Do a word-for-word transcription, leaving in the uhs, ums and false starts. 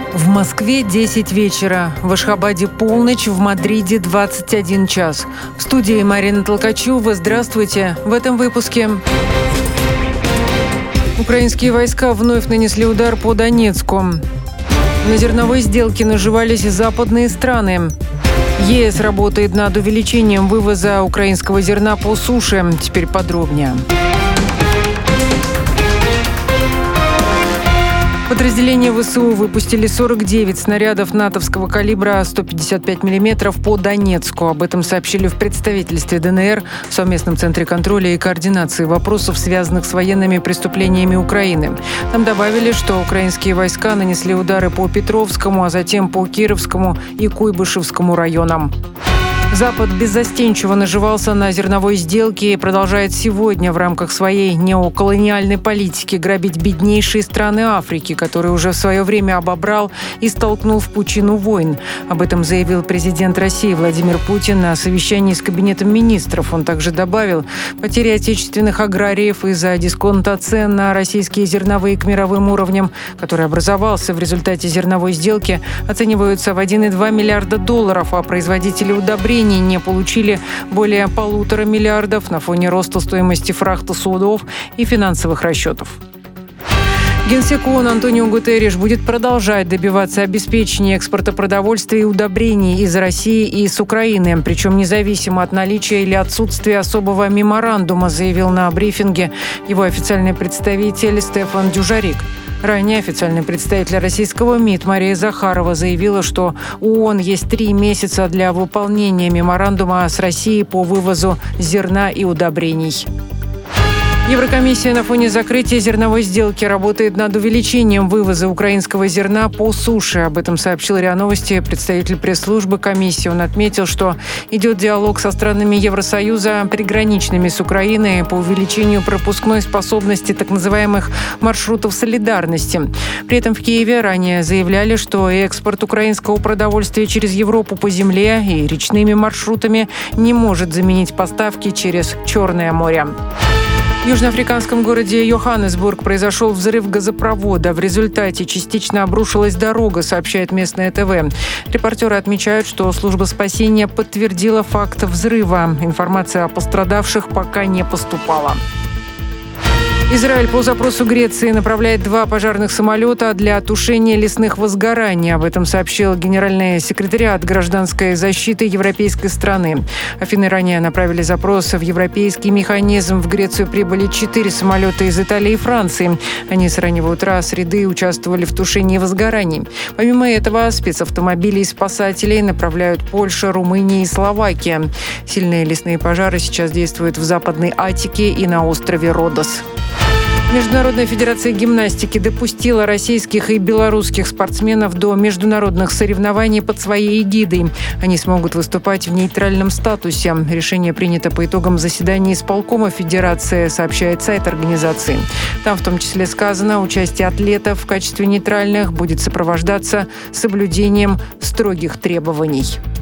В Москве десять вечера, в Ашхабаде полночь, в Мадриде двадцать один час. В студии Марина Толкачева. Здравствуйте. В этом выпуске. Украинские войска вновь нанесли удар по Донецку. На зерновой сделке наживались западные страны. ЕС работает над увеличением вывоза украинского зерна по суше. Теперь подробнее. Подразделения ВСУ выпустили сорок девять снарядов натовского калибра сто пятьдесят пять миллиметров по Донецку. Об этом сообщили в представительстве ДНР в совместном центре контроля и координации вопросов, связанных с военными преступлениями Украины. Там добавили, что украинские войска нанесли удары по Петровскому, а затем по Кировскому и Куйбышевскому районам. Запад беззастенчиво наживался на зерновой сделке и продолжает сегодня в рамках своей неоколониальной политики грабить беднейшие страны Африки, которые уже в свое время обобрал и столкнул в пучину войн. Об этом заявил президент России Владимир Путин на совещании с Кабинетом министров. Он также добавил, потери отечественных аграриев из-за дисконта цен на российские зерновые к мировым уровням, который образовался в результате зерновой сделки, оцениваются в один целых два миллиарда долларов, а производители удобрений не получили более полутора миллиардов на фоне роста стоимости фрахта судов и финансовых расчетов. Генсек ООН Антонио Гутерриш будет продолжать добиваться обеспечения экспорта продовольствия и удобрений из России и с Украины, причем независимо от наличия или отсутствия особого меморандума, заявил на брифинге его официальный представитель Стефан Дюжарик. Ранее официальный представитель российского МИД Мария Захарова заявила, что у ООН есть три месяца для выполнения меморандума с Россией по вывозу зерна и удобрений. Еврокомиссия на фоне закрытия зерновой сделки работает над увеличением вывоза украинского зерна по суше. Об этом сообщил РИА Новости представитель пресс-службы комиссии. Он отметил, что идет диалог со странами Евросоюза, приграничными с Украиной, по увеличению пропускной способности так называемых маршрутов солидарности. При этом в Киеве ранее заявляли, что экспорт украинского продовольствия через Европу по земле и речными маршрутами не может заменить поставки через Черное море. В южноафриканском городе Йоханнесбург произошел взрыв газопровода. В результате частично обрушилась дорога, сообщает местное ТВ. Репортеры отмечают, что служба спасения подтвердила факт взрыва. Информация о пострадавших пока не поступала. Израиль по запросу Греции направляет два пожарных самолета для тушения лесных возгораний. Об этом сообщил генеральный секретариат гражданской защиты европейской страны. Афины ранее направили запрос в европейский механизм. В Грецию прибыли четыре самолета из Италии и Франции. Они с раннего утра среды участвовали в тушении возгораний. Помимо этого, спецавтомобили и спасателей направляют Польша, Румыния и Словакия. Сильные лесные пожары сейчас действуют в Западной Аттике и на острове Родос. Международная федерация гимнастики допустила российских и белорусских спортсменов до международных соревнований под своей эгидой. Они смогут выступать в нейтральном статусе. Решение принято по итогам заседания исполкома федерации, сообщает сайт организации. Там в том числе сказано, участие атлетов в качестве нейтральных будет сопровождаться соблюдением строгих требований.